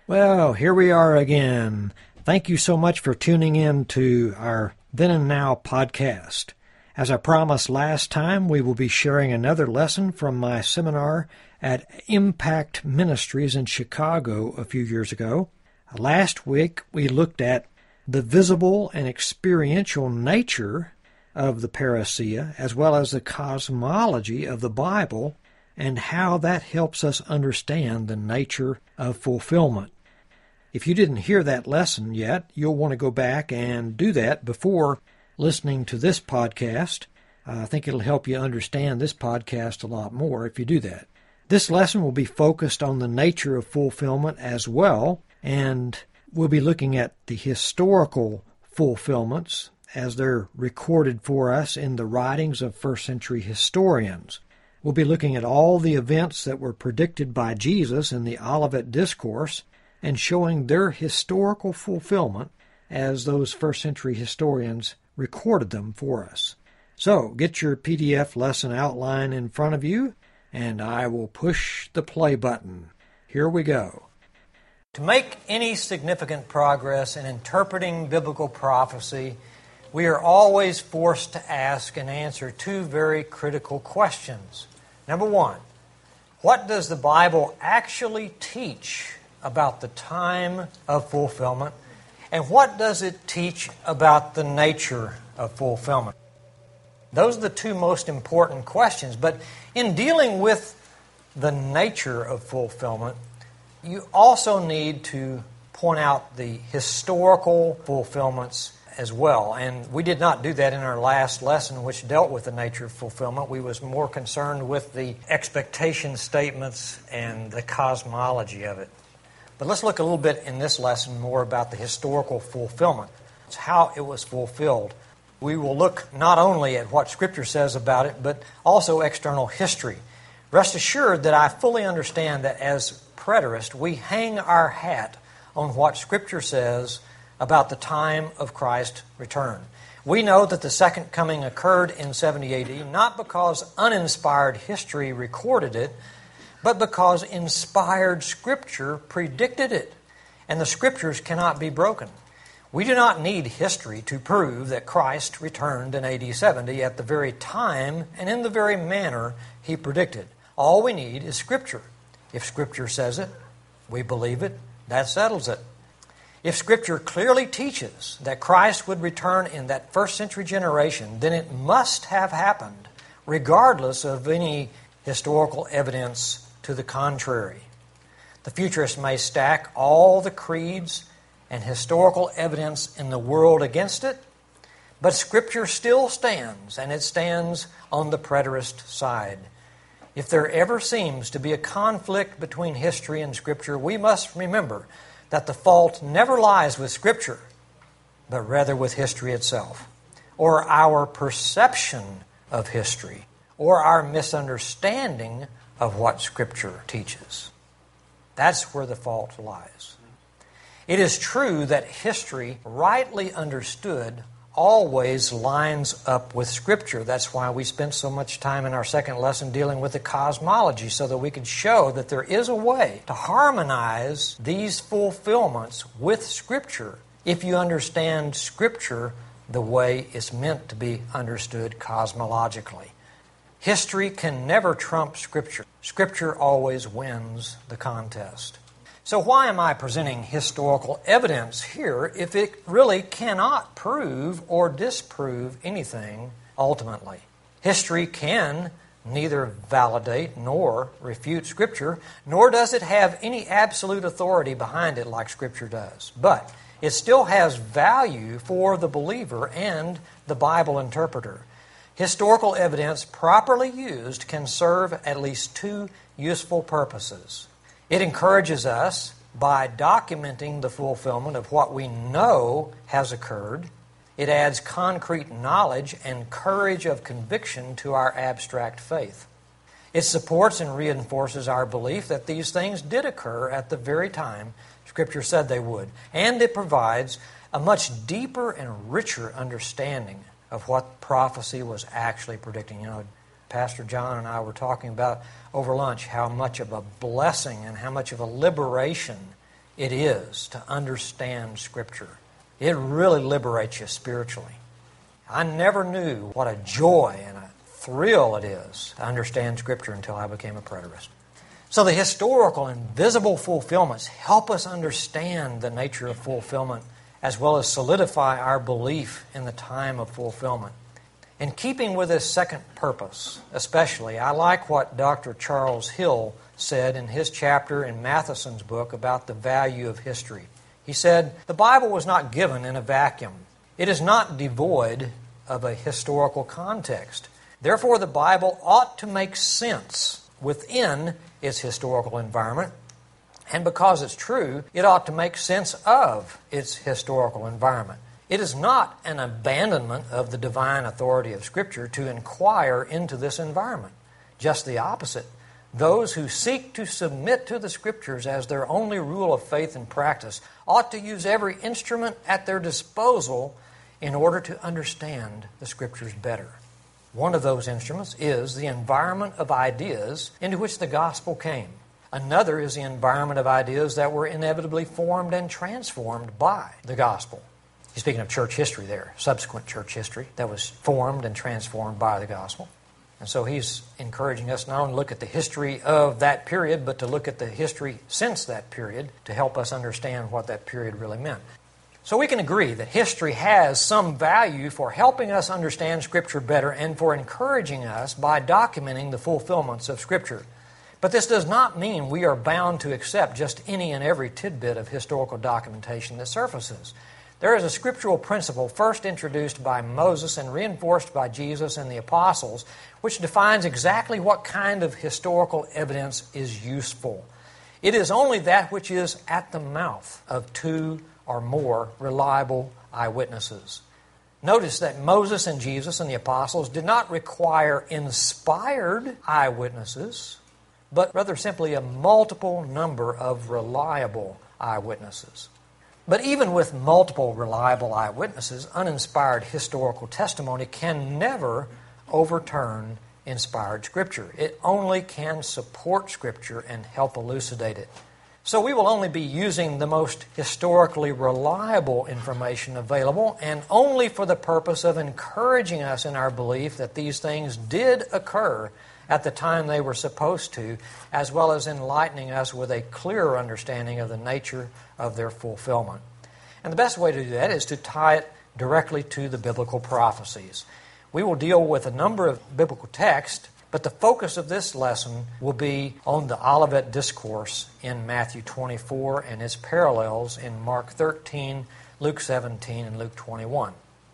Well, here we are again. Thank you so much for tuning in to our Then and Now podcast. As I promised last time, we will be sharing another lesson from my seminar at Impact Ministries in Chicago a few years ago. Last week, we looked at the visible and experiential nature of the parousia, as well as the cosmology of the Bible, and how that helps us understand the nature of fulfillment. If you didn't hear that lesson yet, you'll want to go back and do that before listening to this podcast. I think it'll help you understand this podcast a lot more if you do that. This lesson will be focused on the nature of fulfillment as well, and we'll be looking at the historical fulfillments as they're recorded for us in the writings of first-century historians. We'll be looking at all the events that were predicted by Jesus in the Olivet Discourse and showing their historical fulfillment as those first-century historians recorded them for us. So, get your PDF lesson outline in front of you, and I will push the play button. Here we go. To make any significant progress in interpreting biblical prophecy, we are always forced to ask and answer two very critical questions. Number one, what does the Bible actually teach about the time of fulfillment? And what does it teach about the nature of fulfillment? Those are the two most important questions. But in dealing with the nature of fulfillment, you also need to point out the historical fulfillments as well. And we did not do that in our last lesson, which dealt with the nature of fulfillment. We was more concerned with the expectation statements and the cosmology of it. But let's look a little bit in this lesson more about the historical fulfillment. It's how it was fulfilled. We will look not only at what Scripture says about it, but also external history. Rest assured that I fully understand that as preterists, we hang our hat on what Scripture says about the time of Christ's return. We know that the second coming occurred in 70 AD, not because uninspired history recorded it, but because inspired Scripture predicted it, and the Scriptures cannot be broken. We do not need history to prove that Christ returned in AD 70 at the very time and in the very manner He predicted. All we need is Scripture. If Scripture says it, we believe it, that settles it. If Scripture clearly teaches that Christ would return in that first century generation, then it must have happened, regardless of any historical evidence to the contrary. The futurists may stack all the creeds and historical evidence in the world against it, but Scripture still stands, and it stands on the preterist side. If there ever seems to be a conflict between history and Scripture, we must remember that the fault never lies with Scripture, but rather with history itself, or our perception of history, or our misunderstanding of what Scripture teaches. That's where the fault lies. It is true that history, rightly understood, always lines up with Scripture. That's why we spent so much time in our second lesson dealing with the cosmology, so that we could show that there is a way to harmonize these fulfillments with Scripture if you understand Scripture the way it's meant to be understood cosmologically. History can never trump Scripture. Scripture always wins the contest. So why am I presenting historical evidence here if it really cannot prove or disprove anything ultimately? History can neither validate nor refute Scripture, nor does it have any absolute authority behind it like Scripture does. But it still has value for the believer and the Bible interpreter. Historical evidence properly used can serve at least two useful purposes. It encourages us by documenting the fulfillment of what we know has occurred. It adds concrete knowledge and courage of conviction to our abstract faith. It supports and reinforces our belief that these things did occur at the very time Scripture said they would. And it provides a much deeper and richer understanding of what prophecy was actually predicting. You know, Pastor John and I were talking about over lunch how much of a blessing and how much of a liberation it is to understand Scripture. It really liberates you spiritually. I never knew what a joy and a thrill it is to understand Scripture until I became a preterist. So the historical and visible fulfillments help us understand the nature of fulfillment as well as solidify our belief in the time of fulfillment. In keeping with this second purpose, especially, I like what Dr. Charles Hill said in his chapter in Matheson's book about the value of history. He said, "The Bible was not given in a vacuum. It is not devoid of a historical context. Therefore, the Bible ought to make sense within its historical environment, and because it's true, it ought to make sense of its historical environment. It is not an abandonment of the divine authority of Scripture to inquire into this environment. Just the opposite. Those who seek to submit to the Scriptures as their only rule of faith and practice ought to use every instrument at their disposal in order to understand the Scriptures better. One of those instruments is the environment of ideas into which the gospel came. Another is the environment of ideas that were inevitably formed and transformed by the gospel." He's speaking of church history there, subsequent church history that was formed and transformed by the gospel. And so he's encouraging us not only to look at the history of that period, but to look at the history since that period to help us understand what that period really meant. So we can agree that history has some value for helping us understand Scripture better and for encouraging us by documenting the fulfillments of Scripture. But this does not mean we are bound to accept just any and every tidbit of historical documentation that surfaces. There is a scriptural principle first introduced by Moses and reinforced by Jesus and the apostles, which defines exactly what kind of historical evidence is useful. It is only that which is at the mouth of two or more reliable eyewitnesses. Notice that Moses and Jesus and the apostles did not require inspired eyewitnesses, but rather simply a multiple number of reliable eyewitnesses. But even with multiple reliable eyewitnesses, uninspired historical testimony can never overturn inspired Scripture. It only can support Scripture and help elucidate it. So we will only be using the most historically reliable information available, and only for the purpose of encouraging us in our belief that these things did occur at the time they were supposed to, as well as enlightening us with a clearer understanding of the nature of their fulfillment. And the best way to do that is to tie it directly to the biblical prophecies. We will deal with a number of biblical texts, but the focus of this lesson will be on the Olivet Discourse in Matthew 24 and its parallels in Mark 13, Luke 17, and Luke 21.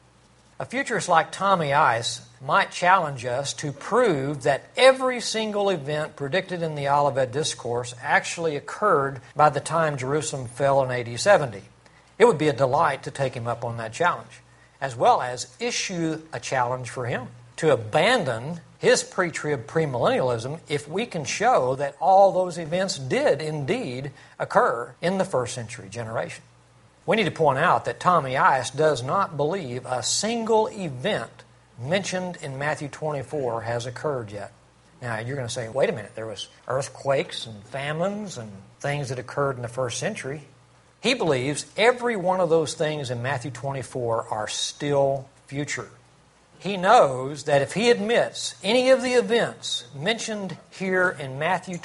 A futurist like Tommy Ice might challenge us to prove that every single event predicted in the Olivet Discourse actually occurred by the time Jerusalem fell in AD 70. It would be a delight to take him up on that challenge, as well as issue a challenge for him to abandon his pre-trib premillennialism if we can show that all those events did indeed occur in the first century generation. We need to point out that Tommy Ice does not believe a single event mentioned in Matthew 24 has occurred yet. Now, you're going to say, wait a minute, there was earthquakes and famines and things that occurred in the first century. He believes every one of those things in Matthew 24 are still future. He knows that if he admits any of the events mentioned here in Matthew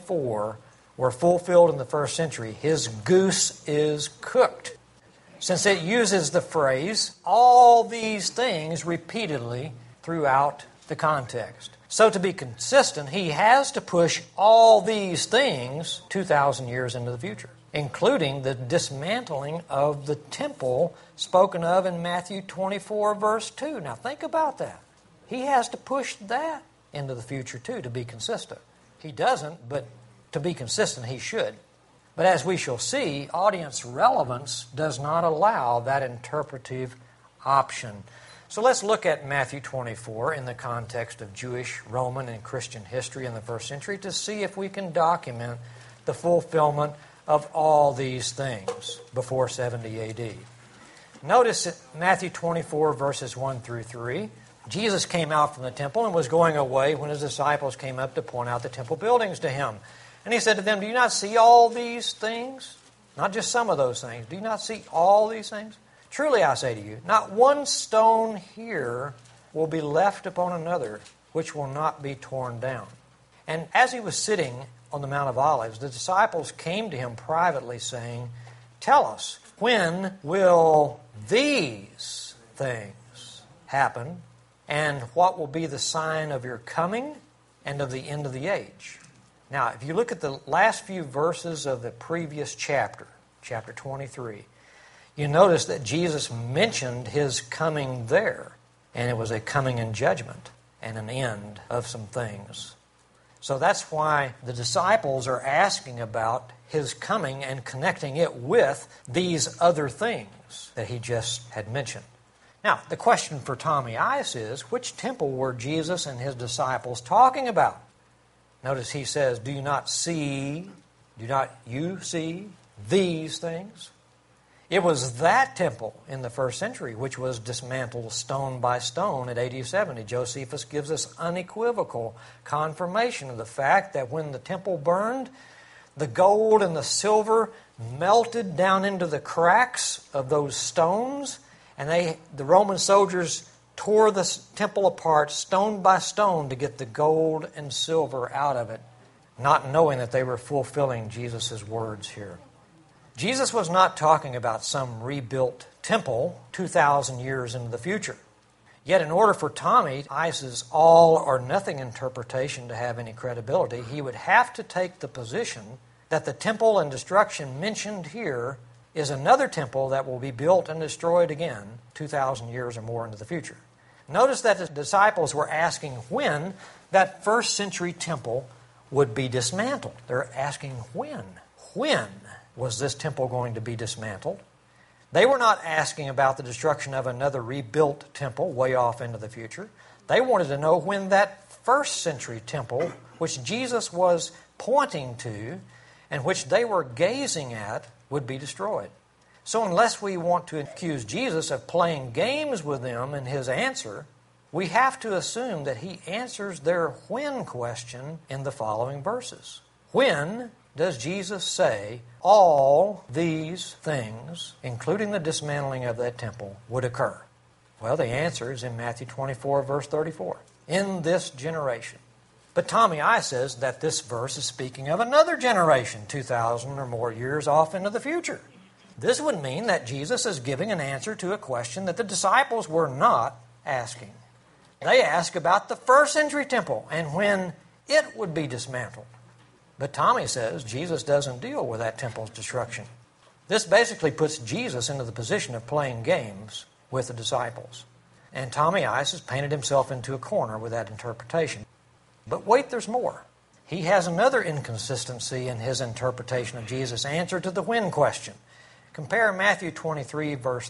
24 were fulfilled in the first century, his goose is cooked, since it uses the phrase, all these things, repeatedly throughout the context. So to be consistent, he has to push all these things 2,000 years into the future, including the dismantling of the temple spoken of in Matthew 24, verse 2. Now think about that. He has to push that into the future too to be consistent. He doesn't, but to be consistent he should. But as we shall see, audience relevance does not allow that interpretive option. So let's look at Matthew 24 in the context of Jewish, Roman, and Christian history in the first century to see if we can document the fulfillment of all these things before 70 AD. Notice that Matthew 24, verses 1 through 3, Jesus came out from the temple and was going away when his disciples came up to point out the temple buildings to him. And he said to them, "Do you not see all these things? Not just some of those things. Do you not see all these things? Truly I say to you, not one stone here will be left upon another, which will not be torn down. And as he was sitting on the Mount of Olives, the disciples came to him privately, saying, Tell us, when will these things happen, and what will be the sign of your coming and of the end of the age? Now, if you look at the last few verses of the previous chapter, chapter 23, you notice that Jesus mentioned his coming there, and it was a coming in judgment and an end of some things. So that's why the disciples are asking about his coming and connecting it with these other things that he just had mentioned. Now, the question for Tommy Ice is, which temple were Jesus and his disciples talking about? Notice he says, do not you see these things? It was that temple in the first century which was dismantled stone by stone at AD 70. Josephus gives us unequivocal confirmation of the fact that when the temple burned, the gold and the silver melted down into the cracks of those stones, and the Roman soldiers tore the temple apart stone by stone to get the gold and silver out of it, not knowing that they were fulfilling Jesus' words here. Jesus was not talking about some rebuilt temple 2,000 years into the future. Yet in order for Tommy Ice's all or nothing interpretation to have any credibility, he would have to take the position that the temple and destruction mentioned here is another temple that will be built and destroyed again 2,000 years or more into the future. Notice that the disciples were asking when that first century temple would be dismantled. They're asking when. When was this temple going to be dismantled? They were not asking about the destruction of another rebuilt temple way off into the future. They wanted to know when that first century temple, which Jesus was pointing to and which they were gazing at, would be destroyed. So unless we want to accuse Jesus of playing games with them in his answer, we have to assume that he answers their when question in the following verses. When does Jesus say all these things, including the dismantling of that temple, would occur? Well, the answer is in Matthew 24, verse 34. In this generation. But Tommy Ice says that this verse is speaking of another generation, 2,000 or more years off into the future. This would mean that Jesus is giving an answer to a question that the disciples were not asking. They ask about the first century temple and when it would be dismantled. But Tommy says Jesus doesn't deal with that temple's destruction. This basically puts Jesus into the position of playing games with the disciples. And Tommy Ice has painted himself into a corner with that interpretation. But wait, there's more. He has another inconsistency in his interpretation of Jesus' answer to the when question. Compare Matthew 23, verse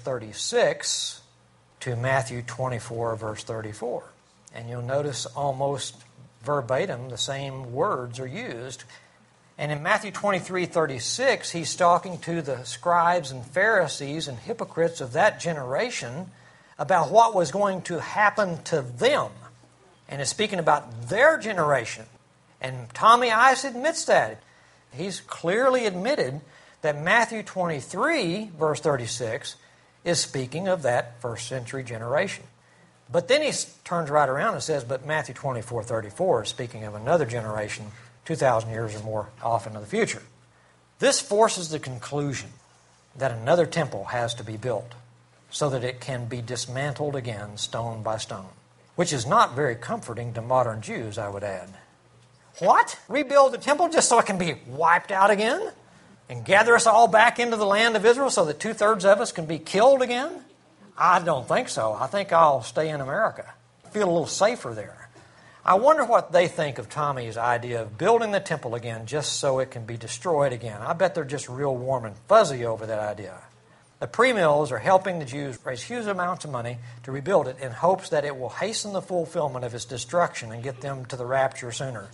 36 to Matthew 24, verse 34. And you'll notice almost verbatim the same words are used. And in Matthew 23:36, he's talking to the scribes and Pharisees and hypocrites of that generation about what was going to happen to them. And is speaking about their generation. And Tommy Ice admits that. He's clearly admitted that Matthew 23, verse 36, is speaking of that first century generation. But then he turns right around and says, but Matthew 24:34 is speaking of another generation 2,000 years or more off into the future. This forces the conclusion that another temple has to be built so that it can be dismantled again stone by stone, which is not very comforting to modern Jews, I would add. What? Rebuild the temple just so it can be wiped out again? And gather us all back into the land of Israel so that 2/3 of us can be killed again? I don't think so. I think I'll stay in America. I feel a little safer there. I wonder what they think of Tommy's idea of building the temple again just so it can be destroyed again. I bet they're just real warm and fuzzy over that idea. The pre-mills are helping the Jews raise huge amounts of money to rebuild it in hopes that it will hasten the fulfillment of its destruction and get them to the rapture sooner.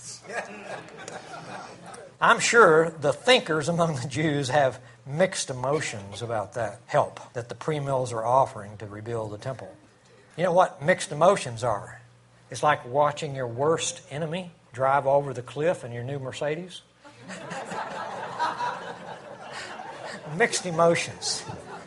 I'm sure the thinkers among the Jews have mixed emotions about that help that the pre-mills are offering to rebuild the temple. You know what mixed emotions are? It's like watching your worst enemy drive over the cliff in your new Mercedes. mixed emotions.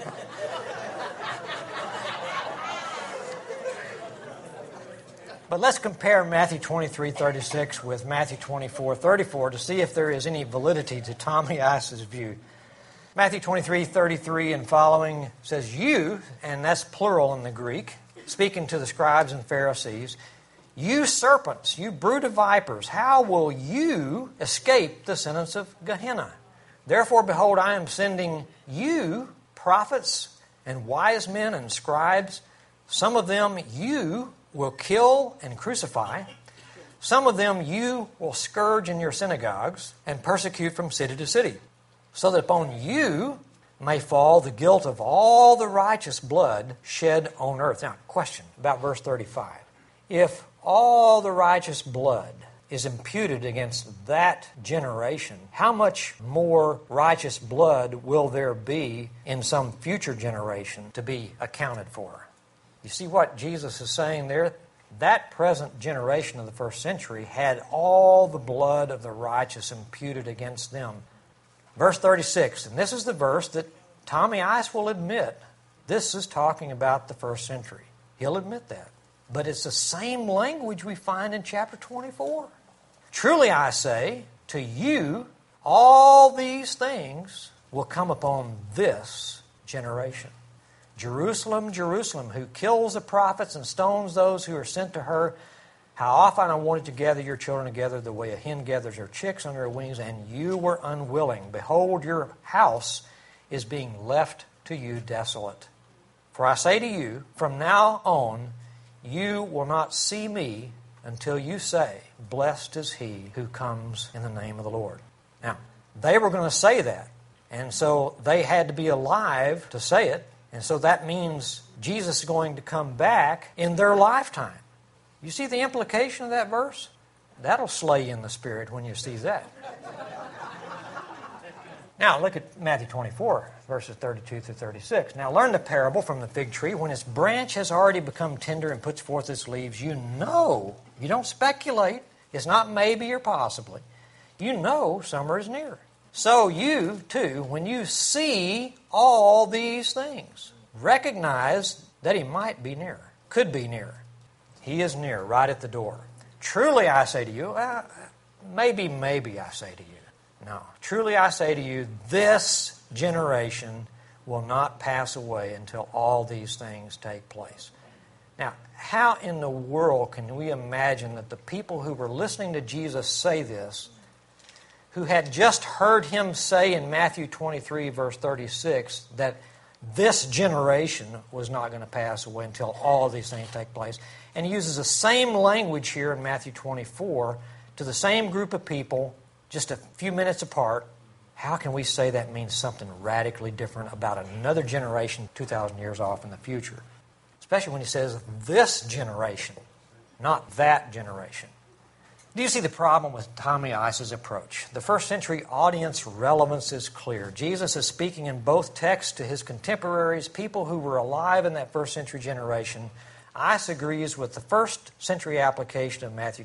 But let's compare Matthew 23:36 with Matthew 24:34 to see if there is any validity to Tommy Ice's view. Matthew 23:33 and following says, "You," and that's plural in the Greek, speaking to the scribes and Pharisees, "You serpents, you brood of vipers, how will you escape the sentence of Gehenna? Therefore, behold, I am sending you prophets and wise men and scribes. Some of them you will kill and crucify. Some of them you will scourge in your synagogues and persecute from city to city, so that upon you may fall the guilt of all the righteous blood shed on earth." Now, question about verse 35. If all the righteous blood is imputed against that generation, how much more righteous blood will there be in some future generation to be accounted for? You see what Jesus is saying there? That present generation of the first century had all the blood of the righteous imputed against them. Verse 36, and this is the verse that Tommy Ice will admit this is talking about the first century. He'll admit that. But it's the same language we find in chapter 24. "Truly I say to you, all these things will come upon this generation. Jerusalem, Jerusalem, who kills the prophets and stones those who are sent to her. How often I wanted to gather your children together the way a hen gathers her chicks under her wings, and you were unwilling. Behold, your house is being left to you desolate. For I say to you, from now on, you will not see me until you say, blessed is he who comes in the name of the Lord." Now, they were going to say that, and so they had to be alive to say it. And so that means Jesus is going to come back in their lifetime. You see the implication of that verse? That'll slay you in the spirit when you see that. Now look at Matthew 24, verses 32 through 36. "Now learn the parable from the fig tree. When its branch has already become tender and puts forth its leaves, you know, you don't speculate. It's not maybe or possibly. You know summer is near. So you, too, when you see all these things, recognize that he might be near, could be near. He is near, right at the door. Truly I say to you," maybe I say to you. No, truly I say to you, this generation will not pass away until all these things take place. Now, how in the world can we imagine that the people who were listening to Jesus say this, who had just heard him say in Matthew 23, verse 36, that this generation was not going to pass away until all these things take place. And he uses the same language here in Matthew 24 to the same group of people just a few minutes apart. How can we say that means something radically different about another generation 2,000 years off in the future? Especially when he says this generation, not that generation. Do you see the problem with Tommy Ice's approach? The first century audience relevance is clear. Jesus is speaking in both texts to his contemporaries, people who were alive in that first century generation. Ice agrees with the first century application of Matthew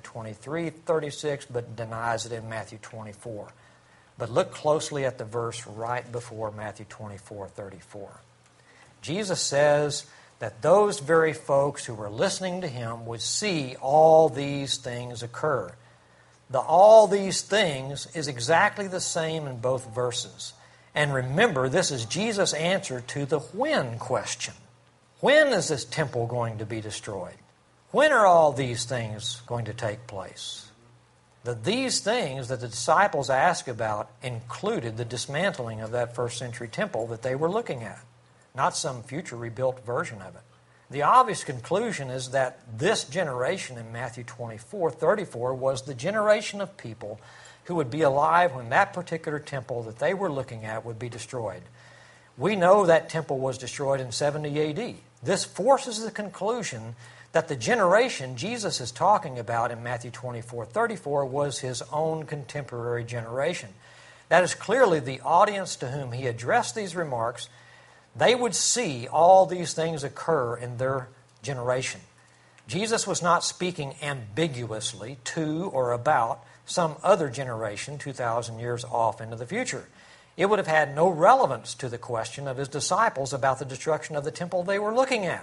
23:36, but denies it in Matthew 24. But look closely at the verse right before Matthew 24:34. Jesus says that those very folks who were listening to him would see all these things occur. The all these things is exactly the same in both verses. And remember, this is Jesus' answer to the when question. When is this temple going to be destroyed? When are all these things going to take place? These things that the disciples asked about included the dismantling of that first century temple that they were looking at, not some future rebuilt version of it. The obvious conclusion is that this generation in Matthew 24:34 was the generation of people who would be alive when that particular temple that they were looking at would be destroyed. We know that temple was destroyed in 70 AD. This forces the conclusion that the generation Jesus is talking about in Matthew 24:34 was his own contemporary generation. That is clearly the audience to whom he addressed these remarks. They would see all these things occur in their generation. Jesus was not speaking ambiguously to or about some other generation 2,000 years off into the future. it would have had no relevance to the question of his disciples about the destruction of the temple they were looking at.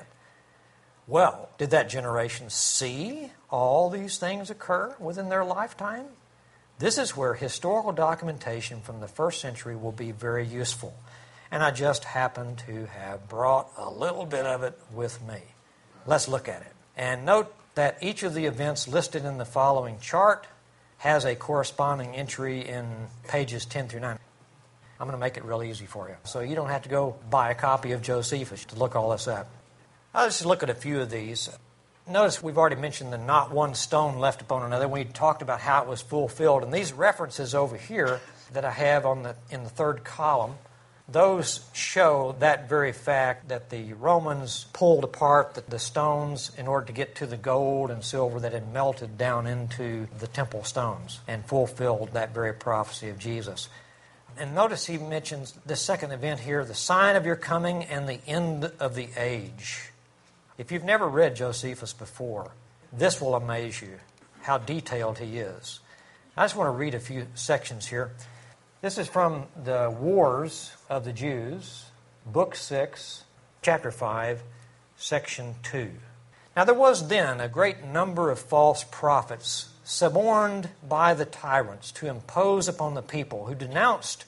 Well, did that generation see all these things occur within their lifetime? This is where historical documentation from the first century will be very useful. And I just happen to have brought a little bit of it with me. Let's look at it. And note that each of the events listed in the following chart has a corresponding entry in pages 10 through 9. I'm going to make it real easy for you, so you don't have to go buy a copy of Josephus to look all this up. I'll just look at a few of these. Notice we've already mentioned the not one stone left upon another. We talked about how it was fulfilled. And these references over here that I have in the third column, those show that very fact that the Romans pulled apart the stones in order to get to the gold and silver that had melted down into the temple stones and fulfilled that very prophecy of Jesus. And notice he mentions the second event here, the sign of your coming and the end of the age. If you've never read Josephus before, this will amaze you, how detailed he is. I just want to read a few sections here. This is from the Wars of the Jews, Book 6, Chapter 5, Section 2. Now there was then a great number of false prophets, suborned by the tyrants to impose upon the people, who denounced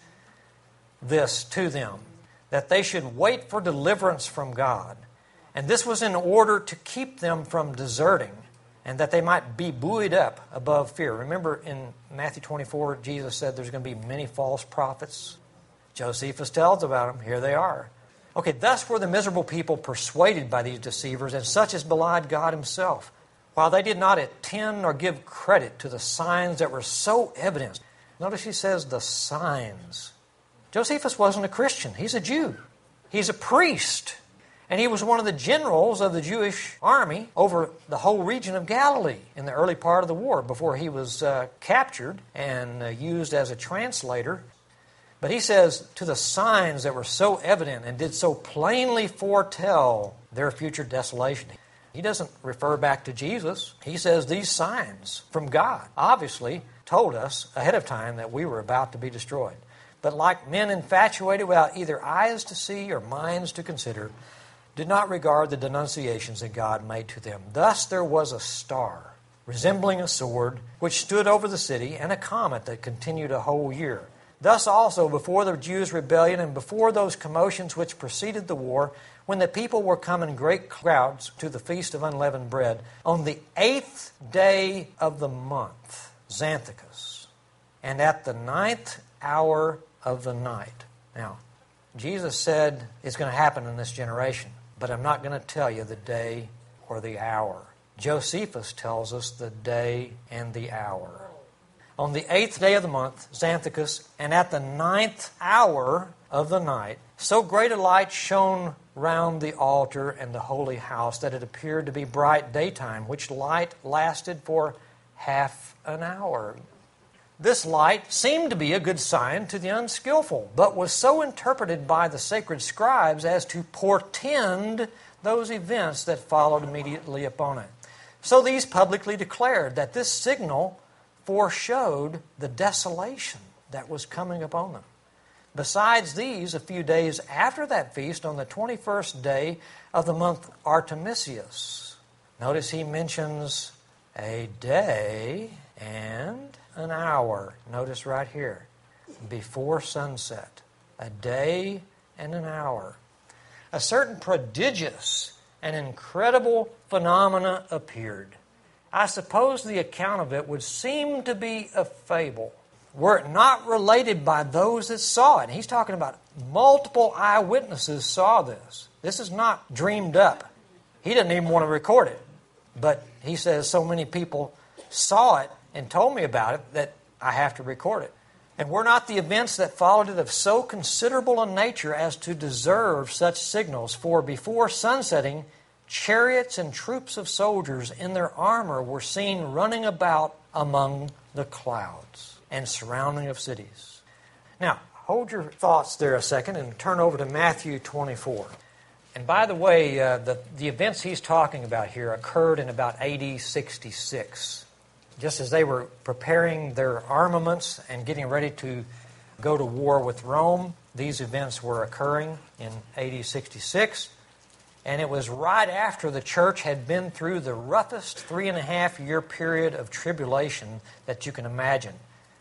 this to them, that they should wait for deliverance from God. And this was in order to keep them from deserting, and that they might be buoyed up above fear. Remember in Matthew 24, Jesus said there's going to be many false prophets. Josephus tells about them. Here they are. Okay, thus were the miserable people persuaded by these deceivers, and such as belied God himself, while they did not attend nor give credit to the signs that were so evident. Notice he says the signs. Josephus wasn't a Christian. He's a Jew. He's a priest. And he was one of the generals of the Jewish army over the whole region of Galilee in the early part of the war before he was captured and used as a translator. But he says, to the signs that were so evident and did so plainly foretell their future desolation. He doesn't refer back to Jesus. He says these signs from God obviously told us ahead of time that we were about to be destroyed. But like men infatuated without either eyes to see or minds to consider, did not regard the denunciations that God made to them. Thus there was a star, resembling a sword, which stood over the city, and a comet that continued a whole year. Thus also before the Jews' rebellion and before those commotions which preceded the war, when the people were come in great crowds to the feast of unleavened bread, on the 8th day of the month, Xanthicus, and at the 9th hour of the night. Now, Jesus said it's going to happen in this generation, but I'm not going to tell you the day or the hour. Josephus tells us the day and the hour. On the 8th day of the month, Xanthicus, and at the 9th hour of the night, so great a light shone round the altar and the holy house that it appeared to be bright daytime, which light lasted for half an hour. This light seemed to be a good sign to the unskillful, but was so interpreted by the sacred scribes as to portend those events that followed immediately upon it. So these publicly declared that this signal foreshowed the desolation that was coming upon them. Besides these, a few days after that feast, on the 21st day of the month Artemisius, notice he mentions a day and an hour. Notice right here, before sunset, a day and an hour. A certain prodigious and incredible phenomena appeared. I suppose the account of it would seem to be a fable, were it not related by those that saw it. And he's talking about multiple eyewitnesses saw this. This is not dreamed up. He doesn't even want to record it. But he says so many people saw it and told me about it that I have to record it. And were not the events that followed it of so considerable a nature as to deserve such signals? For before sunsetting, chariots and troops of soldiers in their armor were seen running about among the clouds and surrounding of cities. Now, hold your thoughts there a second and turn over to Matthew 24. And by the way, the events he's talking about here occurred in about AD 66. Just as they were preparing their armaments and getting ready to go to war with Rome. These events were occurring in AD 66. And it was right after the church had been through the roughest 3.5-year period of tribulation that you can imagine.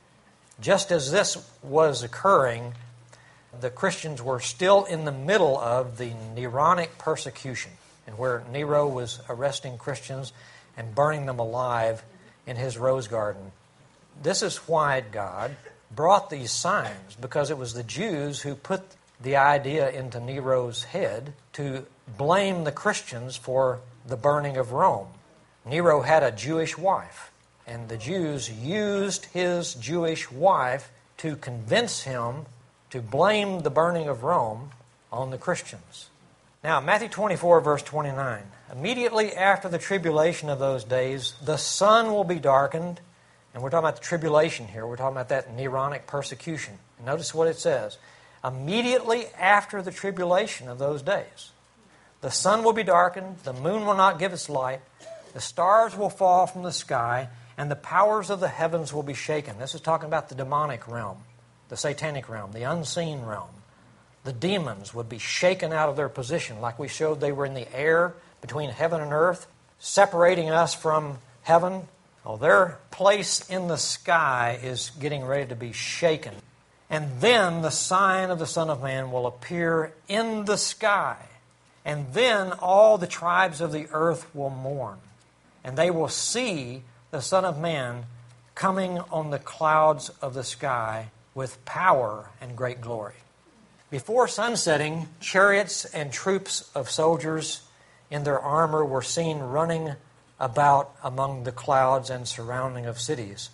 Just as this was occurring, the Christians were still in the middle of the Neronic persecution, and where Nero was arresting Christians and burning them alive in his rose garden. This is why God brought these signs, because it was the Jews who put the idea into Nero's head to blame the Christians for the burning of Rome. Nero had a Jewish wife, and the Jews used his Jewish wife to convince him to blame the burning of Rome on the Christians. Now, Matthew 24, verse 29. Immediately after the tribulation of those days, the sun will be darkened. And we're talking about the tribulation here. We're talking about that Neronic persecution. Notice what it says. Immediately after the tribulation of those days, the sun will be darkened, the moon will not give its light, the stars will fall from the sky, and the powers of the heavens will be shaken. This is talking about the demonic realm, the satanic realm, the unseen realm. The demons would be shaken out of their position, like we showed they were in the air between heaven and earth, separating us from heaven. Well, their place in the sky is getting ready to be shaken. And then the sign of the Son of Man will appear in the sky. And then all the tribes of the earth will mourn. And they will see the Son of Man coming on the clouds of the sky with power and great glory. Before sunsetting, chariots and troops of soldiers in their armor were seen running about among the clouds and surrounding of cities.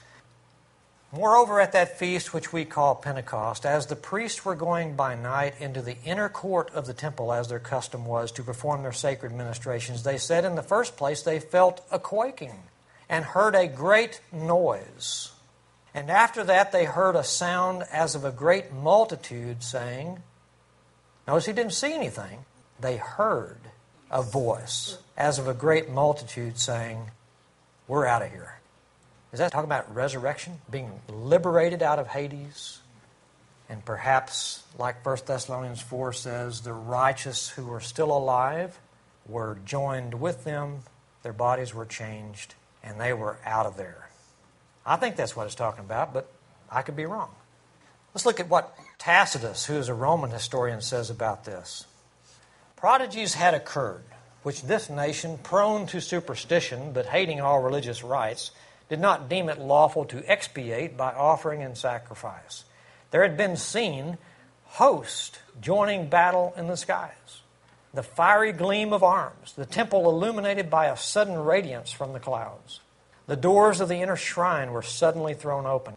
Moreover, at that feast which we call Pentecost, as the priests were going by night into the inner court of the temple, as their custom was, to perform their sacred ministrations, they said in the first place they felt a quaking and heard a great noise. And after that they heard a sound as of a great multitude saying, notice he didn't see anything, they heard a voice as of a great multitude saying, we're out of here. Is that talking about resurrection? Being liberated out of Hades? And perhaps, like 1 Thessalonians 4 says, the righteous who were still alive were joined with them, their bodies were changed, and they were out of there. I think that's what it's talking about, but I could be wrong. Let's look at what Tacitus, who is a Roman historian, says about this. Prodigies had occurred, which this nation, prone to superstition but hating all religious rites, did not deem it lawful to expiate by offering and sacrifice. There had been seen host joining battle in the skies, the fiery gleam of arms, the temple illuminated by a sudden radiance from the clouds. The doors of the inner shrine were suddenly thrown open.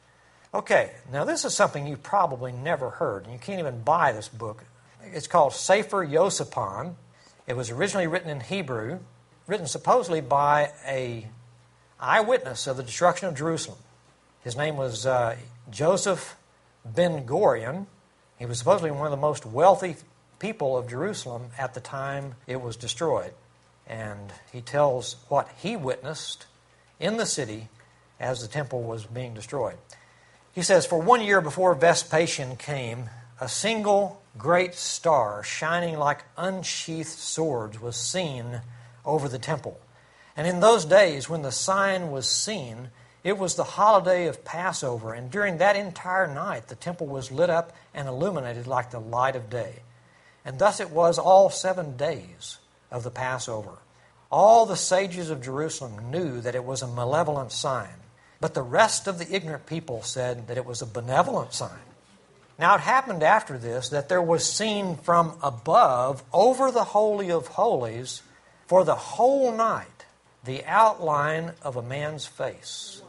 Okay, now this is something you probably never heard, and you can't even buy this book. It's called Sefer Yosipon. It was originally written in Hebrew, written supposedly by a eyewitness of the destruction of Jerusalem. His name was Joseph Ben Gurion. He was supposedly one of the most wealthy people of Jerusalem at the time it was destroyed. And he tells what he witnessed in the city as the temple was being destroyed. He says, for 1 year before Vespasian came, a single great star shining like unsheathed swords was seen over the temple. And in those days, when the sign was seen, it was the holiday of Passover, and during that entire night the temple was lit up and illuminated like the light of day. And thus it was all 7 days of the Passover. All the sages of Jerusalem knew that it was a malevolent sign, but the rest of the ignorant people said that it was a benevolent sign. Now it happened after this that there was seen from above over the Holy of Holies for the whole night the outline of a man's face,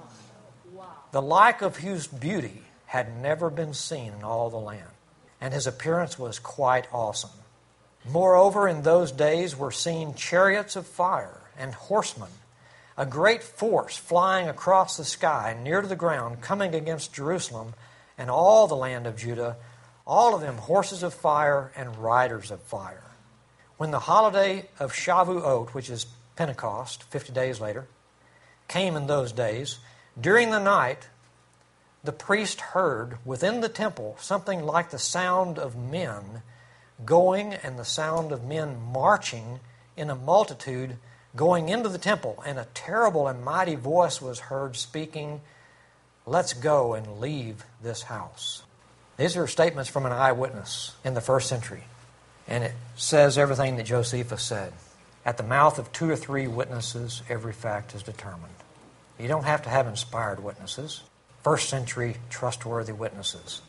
the like of whose beauty had never been seen in all the land, and his appearance was quite awesome. Moreover, in those days were seen chariots of fire and horsemen, a great force flying across the sky near to the ground, coming against Jerusalem and all the land of Judah, all of them horses of fire and riders of fire. When the holiday of Shavuot, which is Pentecost, 50 days later, came in those days, during the night, the priest heard within the temple something like the sound of men going and the sound of men marching in a multitude going into the temple. And a terrible and mighty voice was heard speaking, "Let's go and leave this house." These are statements from an eyewitness in the first century. And it says everything that Josephus said. At the mouth of 2 or 3 witnesses, every fact is determined. You don't have to have inspired witnesses. First century trustworthy witnesses.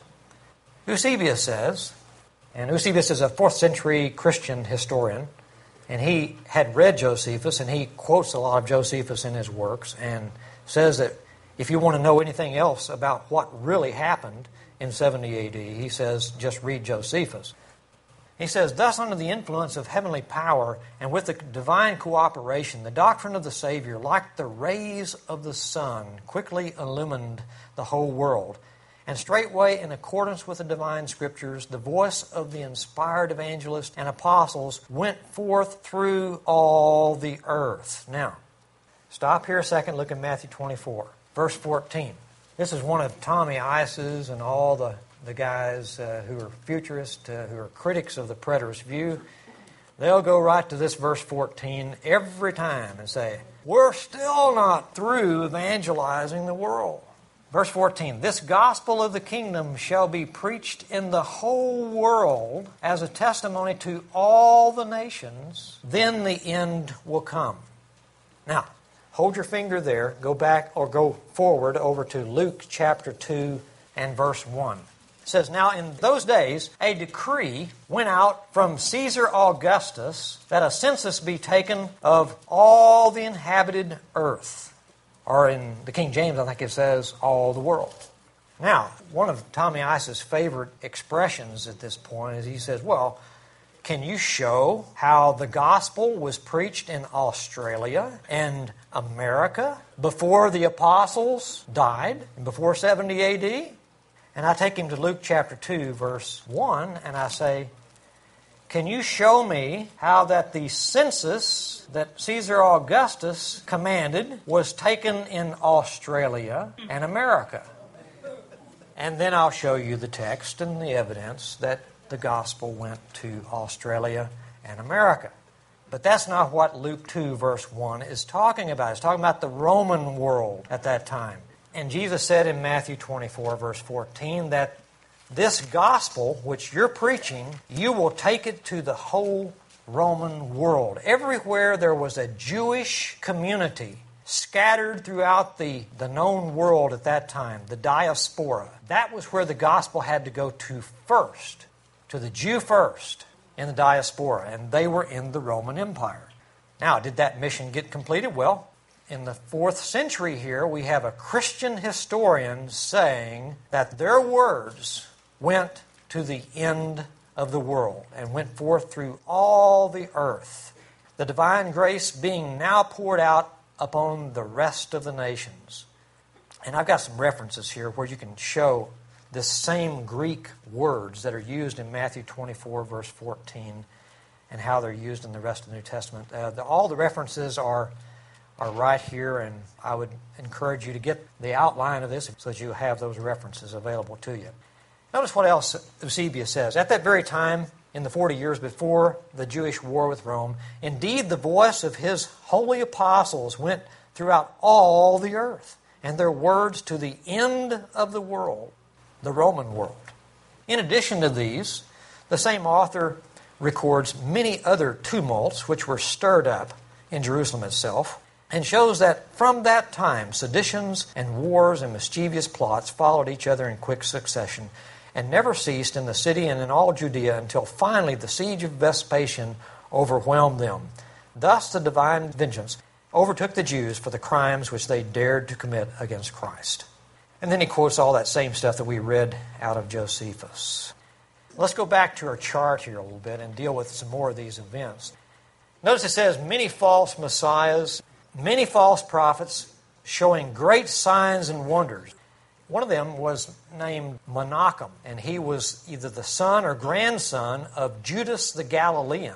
Eusebius says, and Eusebius is a 4th century Christian historian, and he had read Josephus, and he quotes a lot of Josephus in his works, and says that if you want to know anything else about what really happened in 70 A.D., he says, just read Josephus. He says, "Thus under the influence of heavenly power and with the divine cooperation, the doctrine of the Savior, like the rays of the sun, quickly illumined the whole world. And straightway, in accordance with the divine scriptures, the voice of the inspired evangelists and apostles went forth through all the earth." Now, stop here a second, look at Matthew 24, verse 14. This is one of Tommy Ice's and all the guys who are futurists, who are critics of the preterist view. They'll go right to this verse 14 every time and say, we're still not through evangelizing the world. Verse 14, "This gospel of the kingdom shall be preached in the whole world as a testimony to all the nations, then the end will come." Now, hold your finger there, go back or go forward over to Luke chapter 2 and verse 1. It says, "Now in those days a decree went out from Caesar Augustus that a census be taken of all the inhabited earth." Or in the King James, I think it says, all the world. Now, one of Tommy Ice's favorite expressions at this point is he says, well, can you show how the gospel was preached in Australia and America before the apostles died, before 70 A.D.? And I take him to Luke chapter 2, verse 1, and I say, can you show me how that the census that Caesar Augustus commanded was taken in Australia and America? And then I'll show you the text and the evidence that the gospel went to Australia and America. But that's not what Luke 2, verse 1 is talking about. It's talking about the Roman world at that time. And Jesus said in Matthew 24, verse 14, that this gospel, which you're preaching, you will take it to the whole Roman world. Everywhere there was a Jewish community scattered throughout the known world at that time, the diaspora, that was where the gospel had to go to first, to the Jew first in the diaspora, and they were in the Roman Empire. Now, did that mission get completed? Well, in the 4th century here, we have a Christian historian saying that their words went to the end of the world and went forth through all the earth, the divine grace being now poured out upon the rest of the nations. And I've got some references here where you can show the same Greek words that are used in Matthew 24, verse 14, and how they're used in the rest of the New Testament. All the references are right here, and I would encourage you to get the outline of this so that you have those references available to you. Notice what else Eusebius says. At that very time, in the 40 years before the Jewish war with Rome, indeed the voice of his holy apostles went throughout all the earth, and their words to the end of the world, the Roman world. In addition to these, the same author records many other tumults which were stirred up in Jerusalem itself, and shows that from that time seditions and wars and mischievous plots followed each other in quick succession, and never ceased in the city and in all Judea until finally the siege of Vespasian overwhelmed them. Thus the divine vengeance overtook the Jews for the crimes which they dared to commit against Christ. And then he quotes all that same stuff that we read out of Josephus. Let's go back to our chart here a little bit and deal with some more of these events. Notice it says many false messiahs, many false prophets showing great signs and wonders. One of them was named Menachem, and he was either the son or grandson of Judas the Galilean.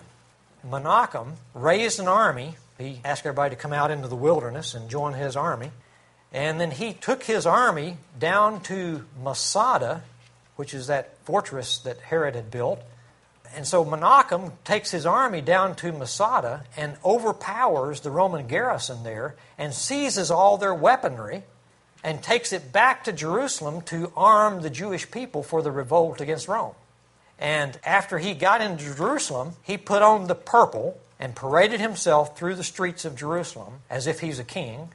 Menachem raised an army. He asked everybody to come out into the wilderness and join his army. And then he took his army down to Masada, which is that fortress that Herod had built. And so Menachem takes his army down to Masada and overpowers the Roman garrison there and seizes all their weaponry and takes it back to Jerusalem to arm the Jewish people for the revolt against Rome. And after he got into Jerusalem, he put on the purple and paraded himself through the streets of Jerusalem as if he's a king.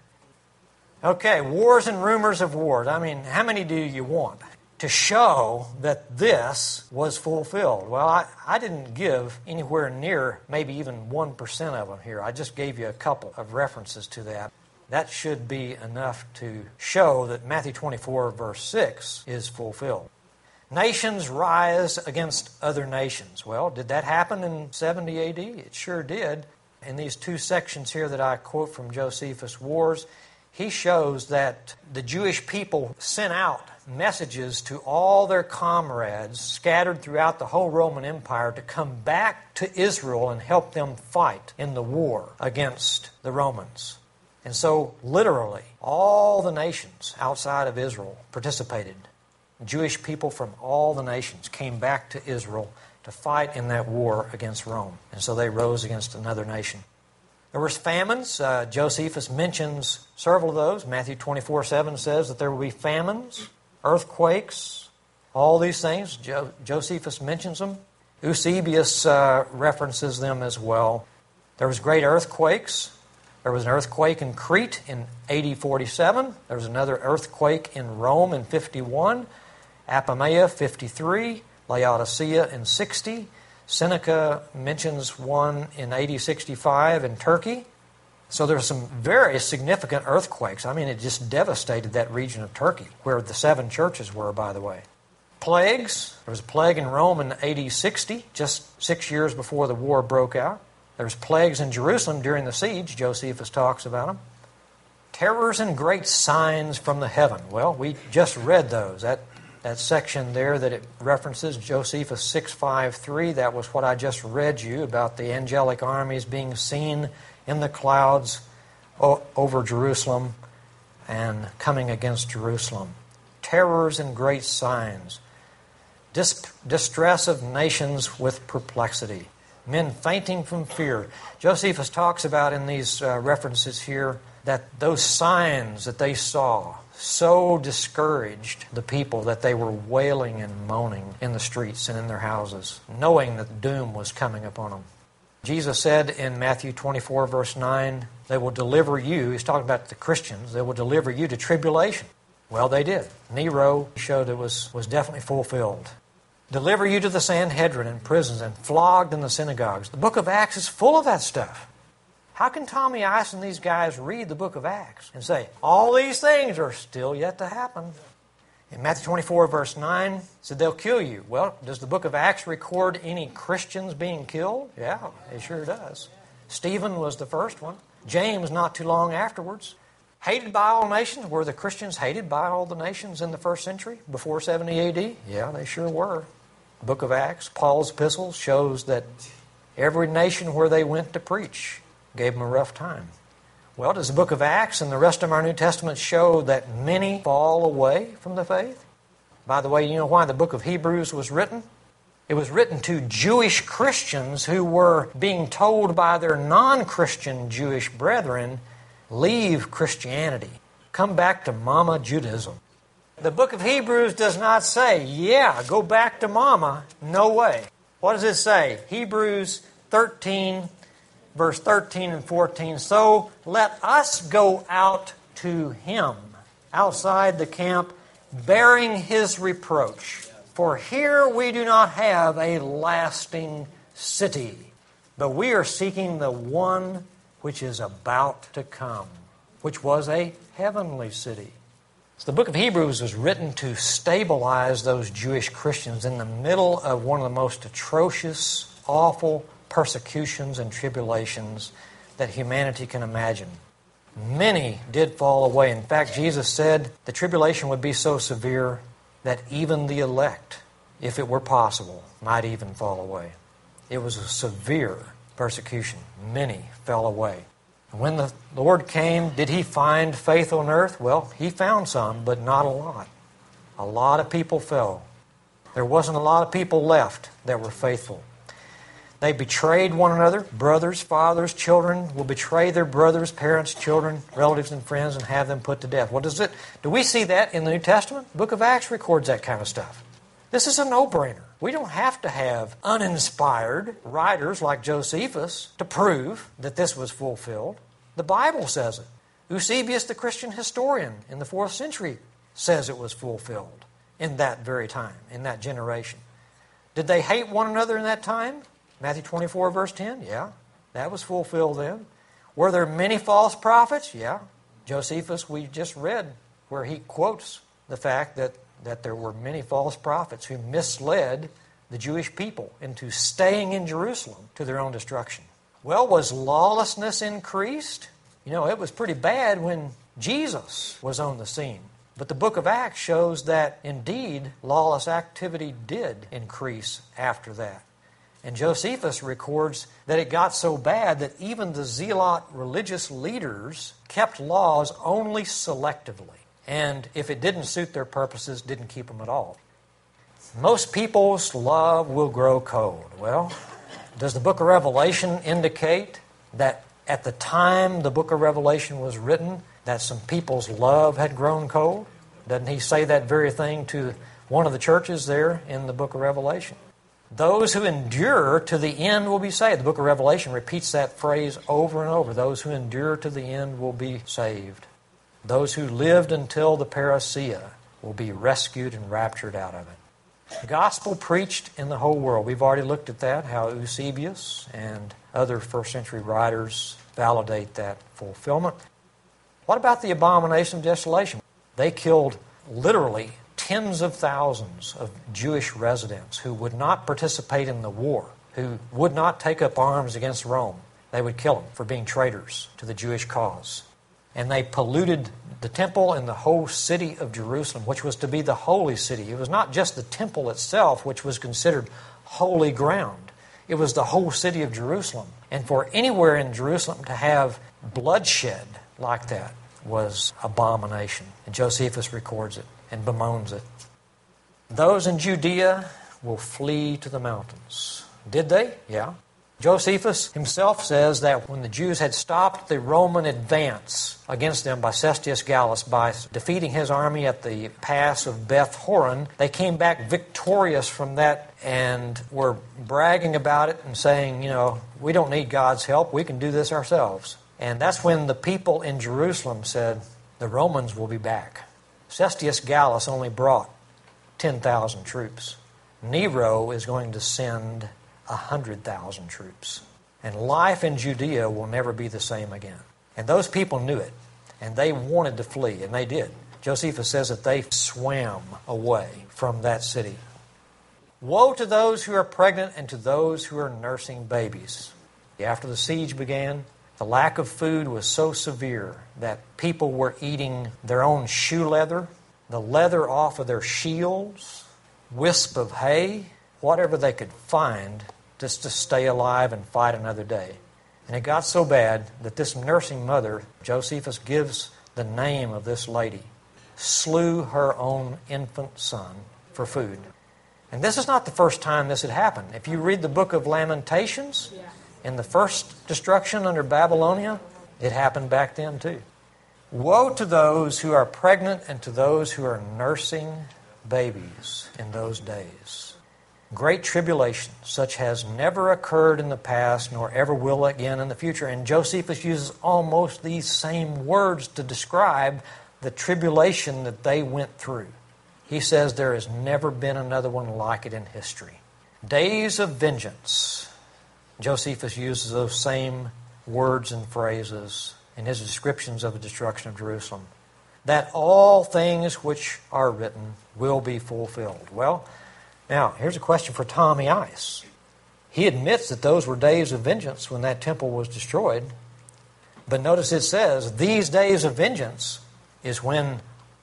Okay, wars and rumors of wars. I mean, how many do you want to show that this was fulfilled? Well, I didn't give anywhere near maybe even 1% of them here. I just gave you a couple of references to that. That should be enough to show that Matthew 24, verse 6 is fulfilled. Nations rise against other nations. Well, did that happen in 70 AD? It sure did. In these two sections here that I quote from Josephus' Wars, he shows that the Jewish people sent out messages to all their comrades scattered throughout the whole Roman Empire to come back to Israel and help them fight in the war against the Romans. And so, literally, all the nations outside of Israel participated. Jewish people from all the nations came back to Israel to fight in that war against Rome. And so they rose against another nation. There was famines. Josephus mentions several of those. Matthew 24:7 says that there will be famines, earthquakes, all these things. Josephus mentions them. Eusebius references them as well. There was great earthquakes. There was an earthquake in Crete in AD 47. There was another earthquake in Rome in 51. Apamea 53. Laodicea in 60. Seneca mentions one in AD 65 in Turkey. So there's some very significant earthquakes. I mean, it just devastated that region of Turkey, where the 7 churches were, by the way. Plagues. There was a plague in Rome in AD 60, just 6 years before the war broke out. There was plagues in Jerusalem during the siege. Josephus talks about them. Terrors and great signs from the heaven. Well, we just read those. That section there that it references, Josephus 6:5-3, that was what I just read you about the angelic armies being seen in the clouds over Jerusalem and coming against Jerusalem. Terrors and great signs. Distress of nations with perplexity. Men fainting from fear. Josephus talks about in these references here that those signs that they saw so discouraged the people that they were wailing and moaning in the streets and in their houses, knowing that doom was coming upon them. Jesus said in Matthew 24, verse 9, they will deliver you, he's talking about the Christians, they will deliver you to tribulation. Well, they did. Nero showed it was definitely fulfilled. Deliver you to the Sanhedrin and prisons and flogged in the synagogues. The book of Acts is full of that stuff. How can Tommy Ice and these guys read the book of Acts and say, all these things are still yet to happen? In Matthew 24, verse 9, it said they'll kill you. Well, does the book of Acts record any Christians being killed? Yeah, it sure does. Stephen was the first one. James not too long afterwards. Hated by all nations. Were the Christians hated by all the nations in the first century, before 70 AD? Yeah, they sure were. The book of Acts, Paul's epistles, shows that every nation where they went to preach gave them a rough time. Well, does the book of Acts and the rest of our New Testament show that many fall away from the faith? By the way, you know why the book of Hebrews was written? It was written to Jewish Christians who were being told by their non-Christian Jewish brethren, leave Christianity. Come back to Mama Judaism. The book of Hebrews does not say, yeah, go back to Mama. No way. What does it say? Hebrews 13, verse 13 and 14. So let us go out to him outside the camp, bearing his reproach. For here we do not have a lasting city, but we are seeking the one which is about to come, which was a heavenly city. So the book of Hebrews was written to stabilize those Jewish Christians in the middle of one of the most atrocious, awful persecutions and tribulations that humanity can imagine. Many did fall away. In fact, Jesus said the tribulation would be so severe that even the elect, if it were possible, might even fall away. It was a severe persecution. Many fell away. When the Lord came, did He find faith on earth? Well, He found some, but not a lot. A lot of people fell. There wasn't a lot of people left that were faithful. They betrayed one another. Brothers, fathers, children will betray their brothers, parents, children, relatives, and friends and have them put to death. What does it? Do we see that in the New Testament? The book of Acts records that kind of stuff. This is a no-brainer. We don't have to have uninspired writers like Josephus to prove that this was fulfilled. The Bible says it. Eusebius, the Christian historian in the 4th century, says it was fulfilled in that very time, in that generation. Did they hate one another in that time? Matthew 24, verse 10, yeah, that was fulfilled then. Were there many false prophets? Yeah. Josephus, we just read where he quotes the fact that there were many false prophets who misled the Jewish people into staying in Jerusalem to their own destruction. Well, was lawlessness increased? You know, it was pretty bad when Jesus was on the scene. But the book of Acts shows that indeed lawless activity did increase after that. And Josephus records that it got so bad that even the zealot religious leaders kept laws only selectively. And if it didn't suit their purposes, didn't keep them at all. Most people's love will grow cold. Well, does the book of Revelation indicate that at the time the book of Revelation was written, that some people's love had grown cold? Doesn't he say that very thing to one of the churches there in the book of Revelation? Those who endure to the end will be saved. The book of Revelation repeats that phrase over and over. Those who endure to the end will be saved. Those who lived until the parousia will be rescued and raptured out of it. The gospel preached in the whole world. We've already looked at that, how Eusebius and other first century writers validate that fulfillment. What about the abomination of desolation? They killed literally tens of thousands of Jewish residents who would not participate in the war, who would not take up arms against Rome. They would kill them for being traitors to the Jewish cause. And they polluted the temple and the whole city of Jerusalem, which was to be the holy city. It was not just the temple itself, which was considered holy ground. It was the whole city of Jerusalem. And for anywhere in Jerusalem to have bloodshed like that was abomination. And Josephus records it and bemoans it. Those in Judea will flee to the mountains. Did they? Yeah. Josephus himself says that when the Jews had stopped the Roman advance against them by Cestius Gallus, by defeating his army at the pass of Beth Horon, they came back victorious from that and were bragging about it and saying, you know, we don't need God's help, we can do this ourselves. And that's when the people in Jerusalem said, the Romans will be back. Cestius Gallus only brought 10,000 troops. Nero is going to send 100,000 troops. And life in Judea will never be the same again. And those people knew it. And they wanted to flee, and they did. Josephus says that they swam away from that city. Woe to those who are pregnant and to those who are nursing babies. After the siege began, the lack of food was so severe that people were eating their own shoe leather, the leather off of their shields, wisp of hay, whatever they could find just to stay alive and fight another day. And it got so bad that this nursing mother, Josephus gives the name of this lady, slew her own infant son for food. And this is not the first time this had happened. If you read the book of Lamentations, in the first destruction under Babylonia, it happened back then too. Woe to those who are pregnant and to those who are nursing babies in those days. Great tribulation, such has never occurred in the past, nor ever will again in the future. And Josephus uses almost these same words to describe the tribulation that they went through. He says there has never been another one like it in history. Days of vengeance. Josephus uses those same words and phrases in his descriptions of the destruction of Jerusalem. That all things which are written will be fulfilled. Well, now, here's a question for Tommy Ice. He admits that those were days of vengeance when that temple was destroyed. But notice it says, these days of vengeance is when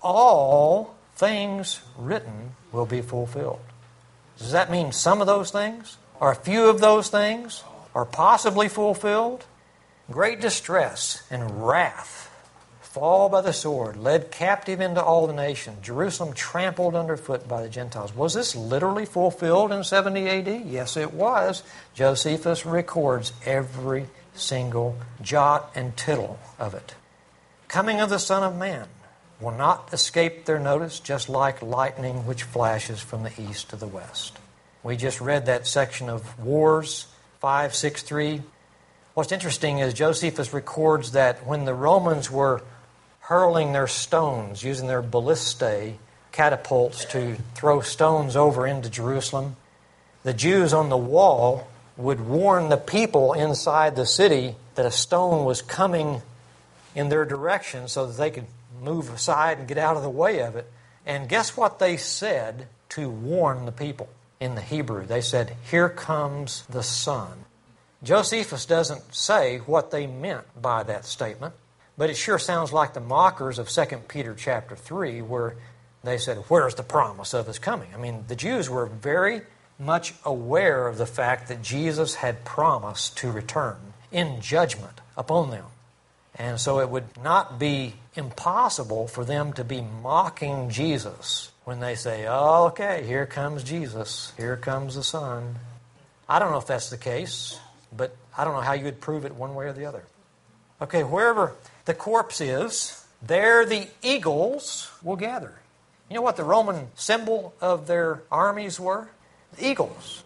all things written will be fulfilled. Does that mean some of those things? Or a few of those things are possibly fulfilled? great distress and wrath, fall by the sword, led captive into all the nations, Jerusalem trampled underfoot by the Gentiles. Was this literally fulfilled in 70 A.D.? Yes, it was. Josephus records every single jot and tittle of it. Coming of the Son of Man will not escape their notice, just like lightning which flashes from the east to the west. We just read that section of Wars 5:6-3. What's interesting is Josephus records that when the Romans were hurling their stones, using their ballistae, catapults, to throw stones over into Jerusalem, the Jews on the wall would warn the people inside the city that a stone was coming in their direction so that they could move aside and get out of the way of it. And guess what they said to warn the people in the Hebrew? They said, "Here comes the sun." Josephus doesn't say what they meant by that statement, but it sure sounds like the mockers of 2 Peter chapter 3, where they said, "Where's the promise of his coming?" I mean, the Jews were very much aware of the fact that Jesus had promised to return in judgment upon them. And so it would not be impossible for them to be mocking Jesus when they say, "Oh, okay, here comes Jesus. Here comes the Son." I don't know if that's the case, but I don't know how you would prove it one way or the other. Okay, wherever the corpse is, there the eagles will gather. You know what the Roman symbol of their armies were? The eagles.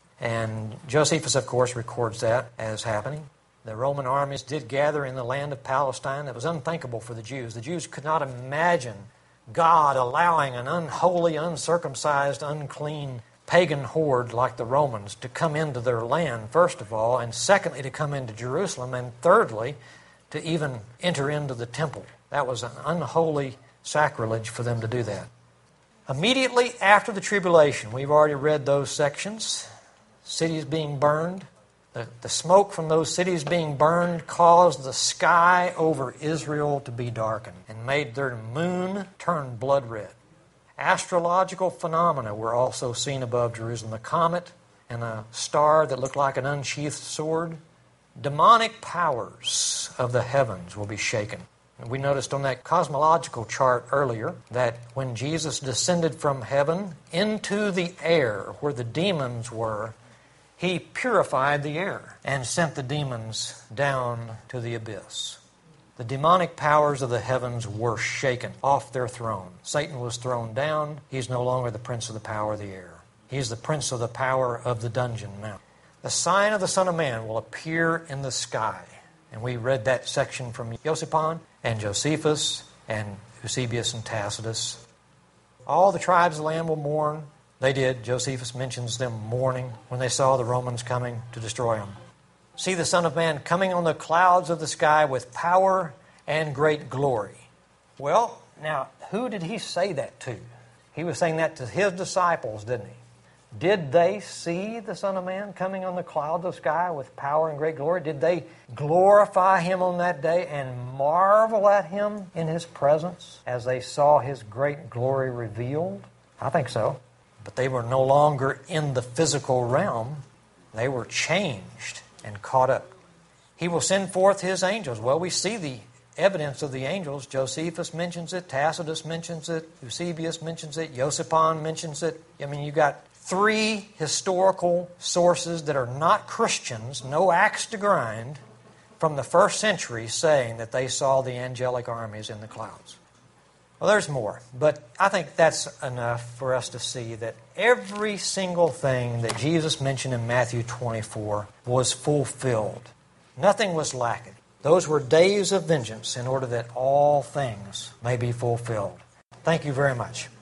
And Josephus, of course, records that as happening. The Roman armies did gather in the land of Palestine. It was unthinkable for the Jews. The Jews could not imagine God allowing an unholy, uncircumcised, unclean pagan horde like the Romans to come into their land, first of all, and secondly, to come into Jerusalem, and thirdly, to even enter into the temple. That was an unholy sacrilege for them to do that. Immediately after the tribulation, we've already read those sections, cities being burned. The smoke from those cities being burned caused the sky over Israel to be darkened and made their moon turn blood red. Astrological phenomena were also seen above Jerusalem. A comet and a star that looked like an unsheathed sword. Demonic powers of the heavens will be shaken. We noticed on that cosmological chart earlier that when Jesus descended from heaven into the air where the demons were, he purified the air and sent the demons down to the abyss. The demonic powers of the heavens were shaken off their throne. Satan was thrown down. He's no longer the prince of the power of the air. He's the prince of the power of the dungeon now. The sign of the Son of Man will appear in the sky. And we read that section from Josephon and Josephus and Eusebius and Tacitus. All the tribes of the land will mourn. They did. Josephus mentions them mourning when they saw the Romans coming to destroy them. See the Son of Man coming on the clouds of the sky with power and great glory. Well, now, who did he say that to? He was saying that to his disciples, didn't he? Did they see the Son of Man coming on the clouds of the sky with power and great glory? Did they glorify him on that day and marvel at him in his presence as they saw his great glory revealed? I think so. But they were no longer in the physical realm. They were changed and caught up. He will send forth his angels. Well, we see the evidence of the angels. Josephus mentions it. Tacitus mentions it. Eusebius mentions it. Josephon mentions it. I mean, you got 3 historical sources that are not Christians, no axe to grind, from the first century saying that they saw the angelic armies in the clouds. Well, there's more, but I think that's enough for us to see that every single thing that Jesus mentioned in Matthew 24 was fulfilled. Nothing was lacking. Those were days of vengeance in order that all things may be fulfilled. Thank you very much.